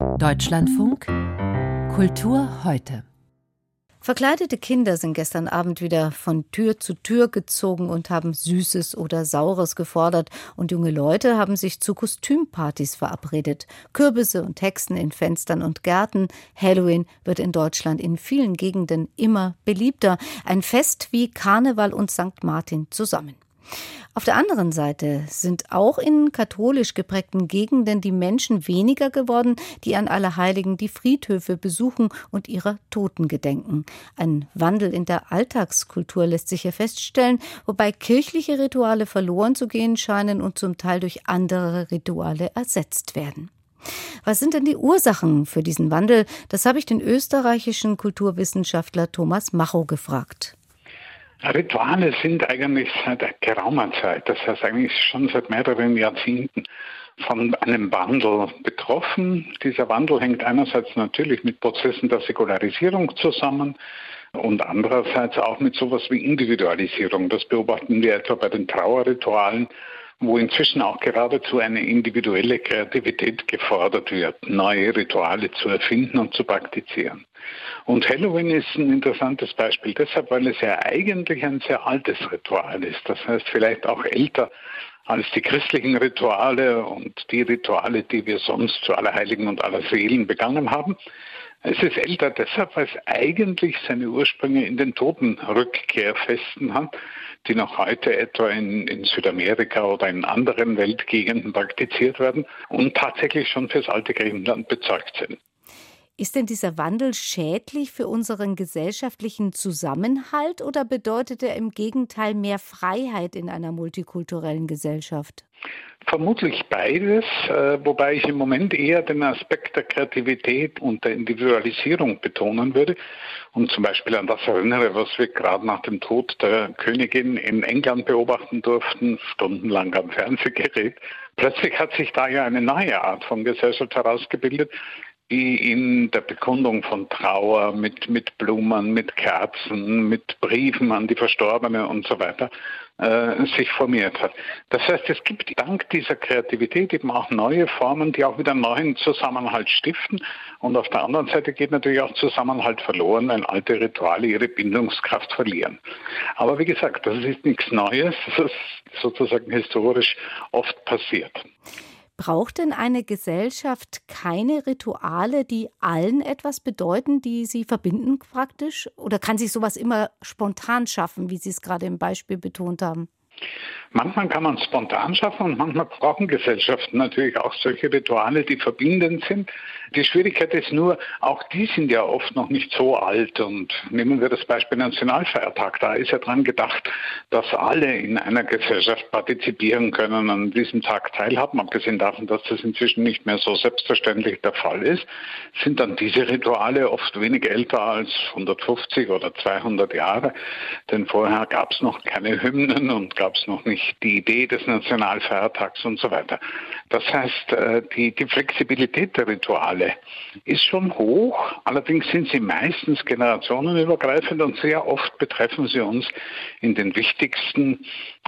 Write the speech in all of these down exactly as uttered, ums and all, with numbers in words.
Deutschlandfunk Kultur heute. Verkleidete Kinder sind gestern Abend wieder von Tür zu Tür gezogen und haben Süßes oder Saures gefordert. Und junge Leute haben sich zu Kostümpartys verabredet. Kürbisse und Hexen in Fenstern und Gärten. Halloween wird in Deutschland in vielen Gegenden immer beliebter. Ein Fest wie Karneval und Sankt Martin zusammen. Auf der anderen Seite sind auch in katholisch geprägten Gegenden die Menschen weniger geworden, die an Allerheiligen die Friedhöfe besuchen und ihrer Toten gedenken. Ein Wandel in der Alltagskultur lässt sich hier feststellen, wobei kirchliche Rituale verloren zu gehen scheinen und zum Teil durch andere Rituale ersetzt werden. Was sind denn die Ursachen für diesen Wandel? Das habe ich den österreichischen Kulturwissenschaftler Thomas Macho gefragt. Rituale sind eigentlich seit geraumer Zeit, das heißt eigentlich schon seit mehreren Jahrzehnten, von einem Wandel betroffen. Dieser Wandel hängt einerseits natürlich mit Prozessen der Säkularisierung zusammen und andererseits auch mit sowas wie Individualisierung. Das beobachten wir etwa bei den Trauerritualen, wo inzwischen auch geradezu eine individuelle Kreativität gefordert wird, neue Rituale zu erfinden und zu praktizieren. Und Halloween ist ein interessantes Beispiel deshalb, weil es ja eigentlich ein sehr altes Ritual ist. Das heißt vielleicht auch älter als die christlichen Rituale und die Rituale, die wir sonst zu Allerheiligen und Allerseelen begangen haben. Es ist älter deshalb, weil es eigentlich seine Ursprünge in den Totenrückkehrfesten hat, die noch heute etwa in, in Südamerika oder in anderen Weltgegenden praktiziert werden und tatsächlich schon fürs alte Griechenland bezeugt sind. Ist denn dieser Wandel schädlich für unseren gesellschaftlichen Zusammenhalt oder bedeutet er im Gegenteil mehr Freiheit in einer multikulturellen Gesellschaft? Vermutlich beides, wobei ich im Moment eher den Aspekt der Kreativität und der Individualisierung betonen würde und zum Beispiel an das erinnere, was wir gerade nach dem Tod der Königin in England beobachten durften, stundenlang am Fernsehgerät. Plötzlich hat sich da ja eine neue Art von Gesellschaft herausgebildet, die in der Bekundung von Trauer mit, mit Blumen, mit Kerzen, mit Briefen an die Verstorbene und so weiter äh, sich formiert hat. Das heißt, es gibt dank dieser Kreativität eben auch neue Formen, die auch wieder neuen Zusammenhalt stiften. Und auf der anderen Seite geht natürlich auch Zusammenhalt verloren, wenn alte Rituale ihre Bindungskraft verlieren. Aber wie gesagt, das ist nichts Neues, das ist sozusagen historisch oft passiert. Braucht denn eine Gesellschaft keine Rituale, die allen etwas bedeuten, die sie verbinden praktisch? Oder kann sich sowas immer spontan schaffen, wie Sie es gerade im Beispiel betont haben? Manchmal kann man spontan schaffen und manchmal brauchen Gesellschaften natürlich auch solche Rituale, die verbindend sind. Die Schwierigkeit ist nur, auch die sind ja oft noch nicht so alt. Und nehmen wir das Beispiel Nationalfeiertag. Da ist ja dran gedacht, dass alle in einer Gesellschaft partizipieren können, an diesem Tag teilhaben. Abgesehen davon, dass das inzwischen nicht mehr so selbstverständlich der Fall ist, sind dann diese Rituale oft wenig älter als hundertfünfzig oder zweihundert Jahre. Denn vorher gab es noch keine Hymnen und gab es noch nicht die Idee des Nationalfeiertags und so weiter. Das heißt, die, die Flexibilität der Rituale ist schon hoch, allerdings sind sie meistens generationenübergreifend und sehr oft betreffen sie uns in den wichtigsten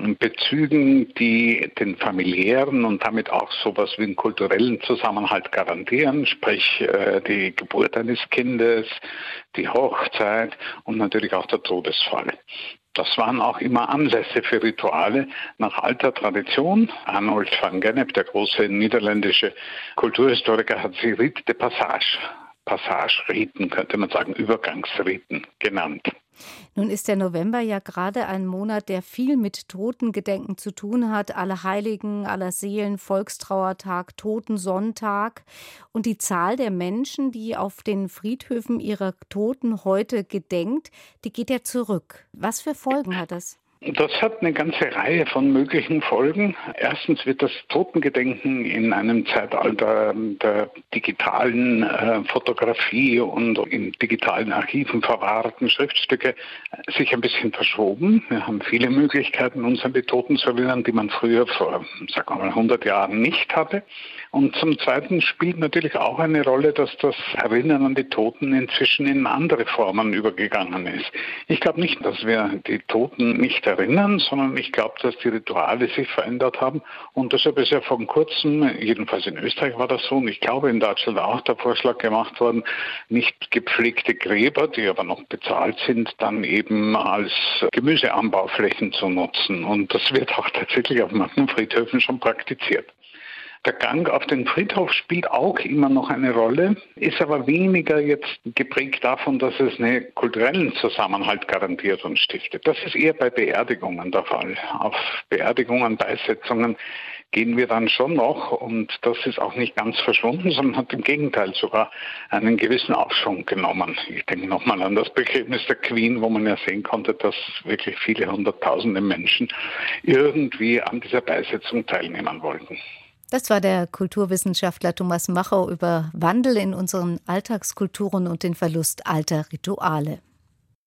Bezügen, die den familiären und damit auch sowas wie einen kulturellen Zusammenhalt garantieren, sprich die Geburt eines Kindes, die Hochzeit und natürlich auch der Todesfall. Das waren auch immer Anlässe für Rituale nach alter Tradition. Arnold van Gennep, der große niederländische Kulturhistoriker, hat sie Rite de Passage, Passage-Riten, könnte man sagen, Übergangsriten genannt. Nun ist der November ja gerade ein Monat, der viel mit Totengedenken zu tun hat. Allerheiligen, Allerseelen, Volkstrauertag, Totensonntag. Und die Zahl der Menschen, die auf den Friedhöfen ihrer Toten heute gedenkt, die geht ja zurück. Was für Folgen hat das? Das hat eine ganze Reihe von möglichen Folgen. Erstens wird das Totengedenken in einem Zeitalter der digitalen äh, Fotografie und in digitalen Archiven verwahrten Schriftstücke sich ein bisschen verschoben. Wir haben viele Möglichkeiten, uns an die Toten zu erinnern, die man früher vor, sagen wir mal, hundert Jahren nicht hatte. Und zum Zweiten spielt natürlich auch eine Rolle, dass das Erinnern an die Toten inzwischen in andere Formen übergegangen ist. Ich glaube nicht, dass wir die Toten nicht erinnern, sondern ich glaube, dass die Rituale sich verändert haben. Und deshalb ist ja vor kurzem, jedenfalls in Österreich war das so, und ich glaube in Deutschland auch der Vorschlag gemacht worden, nicht gepflegte Gräber, die aber noch bezahlt sind, dann eben als Gemüseanbauflächen zu nutzen. Und das wird auch tatsächlich auf manchen Friedhöfen schon praktiziert. Der Gang auf den Friedhof spielt auch immer noch eine Rolle, ist aber weniger jetzt geprägt davon, dass es einen kulturellen Zusammenhalt garantiert und stiftet. Das ist eher bei Beerdigungen der Fall. Auf Beerdigungen, Beisetzungen gehen wir dann schon noch, und das ist auch nicht ganz verschwunden, sondern hat im Gegenteil sogar einen gewissen Aufschwung genommen. Ich denke nochmal an das Begräbnis der Queen, wo man ja sehen konnte, dass wirklich viele hunderttausende Menschen irgendwie an dieser Beisetzung teilnehmen wollten. Das war der Kulturwissenschaftler Thomas Machau über Wandel in unseren Alltagskulturen und den Verlust alter Rituale.